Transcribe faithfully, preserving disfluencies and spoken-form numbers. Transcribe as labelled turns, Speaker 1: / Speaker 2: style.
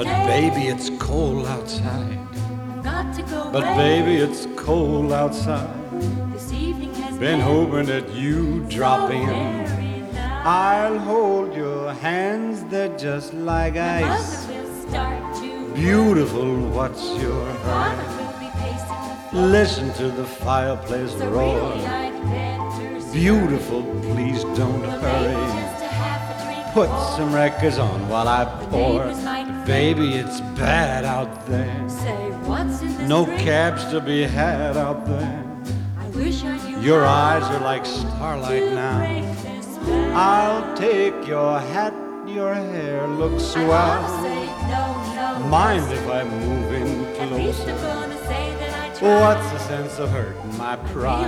Speaker 1: But baby, it's cold outside.
Speaker 2: Got to go
Speaker 1: But
Speaker 2: away.
Speaker 1: baby, it's cold outside.
Speaker 2: This evening has
Speaker 1: Been hoping that you drop
Speaker 2: so
Speaker 1: in.
Speaker 2: very nice.
Speaker 1: I'll hold your hands, they're just like
Speaker 2: My
Speaker 1: ice.
Speaker 2: mother will start to
Speaker 1: Beautiful, what's your
Speaker 2: Father
Speaker 1: hurry?
Speaker 2: will be pacing the floor.
Speaker 1: Listen to the fireplace
Speaker 2: So
Speaker 1: roar.
Speaker 2: really I'd better start.
Speaker 1: Beautiful, please don't
Speaker 2: Well, maybe
Speaker 1: hurry.
Speaker 2: just a half a drink
Speaker 1: Put
Speaker 2: more.
Speaker 1: some records on while I pour.
Speaker 2: neighbors might
Speaker 1: Baby, it's bad out there.
Speaker 2: Say, what's in this
Speaker 1: No
Speaker 2: drink?
Speaker 1: cabs to be had out there.
Speaker 2: I wish I knew
Speaker 1: Your
Speaker 2: how
Speaker 1: eyes are like starlight
Speaker 2: to
Speaker 1: now.
Speaker 2: break this spell.
Speaker 1: I'll take your hat, your hair looks
Speaker 2: I wanna
Speaker 1: swell.
Speaker 2: say no, no.
Speaker 1: Mind if I move in
Speaker 2: At least
Speaker 1: closer?
Speaker 2: I'm gonna say that I tried.
Speaker 1: What's the sense of hurting my pride?